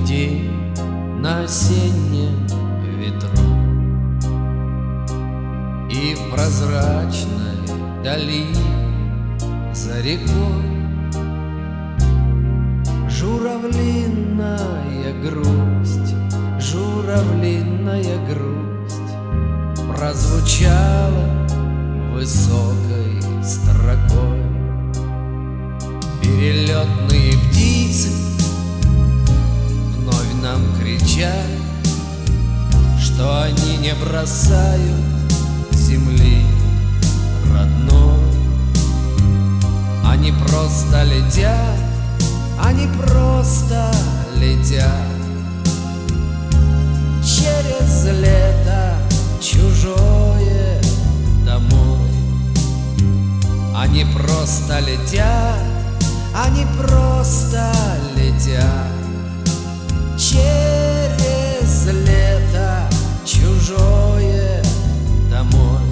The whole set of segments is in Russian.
день на осеннем ветру, и в прозрачной дали за рекой журавлиная грусть, журавлиная грусть прозвучала высокой строкой. Перелетные птицы вновь нам кричат, что они не бросают земли родной. Они просто летят, они просто летят через лето чужое домой. Они просто летят, они просто летят через лето чужое домой.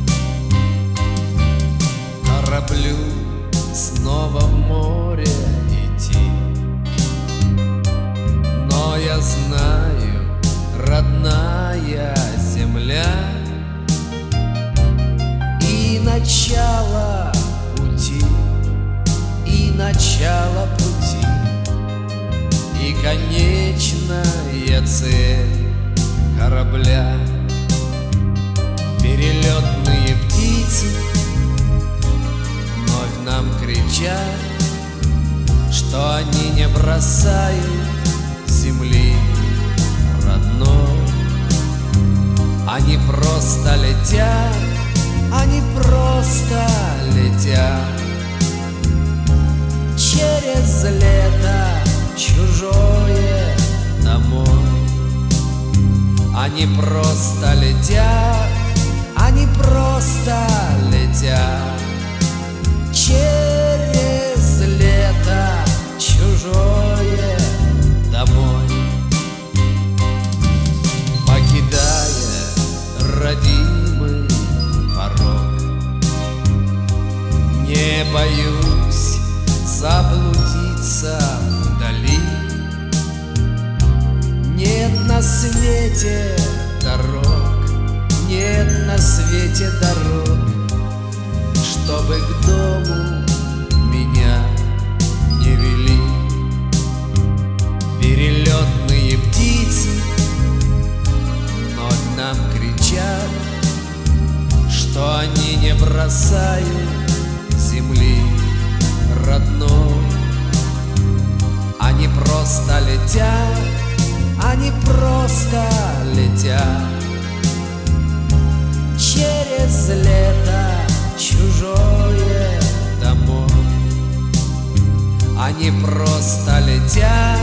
Кораблю снова в море идти, но я знаю, родная земля, и начало пути, и начало пути, и конечная цель корабля. Перелетные птицы вновь нам кричат, что они не бросают земли родной. Они просто летят, они просто летят через лето чужое домой. Они просто летят, они просто летят через лето чужое домой. Покидая родимый порог, не боюсь заблудиться вдали. Нет на свете дорог, нет на свете дорог, чтобы к дому меня не вели. Перелетные птицы вновь нам кричат, что они не бросают земли родной. Они просто летят, они просто летят через лето чужое домой. Они просто летят,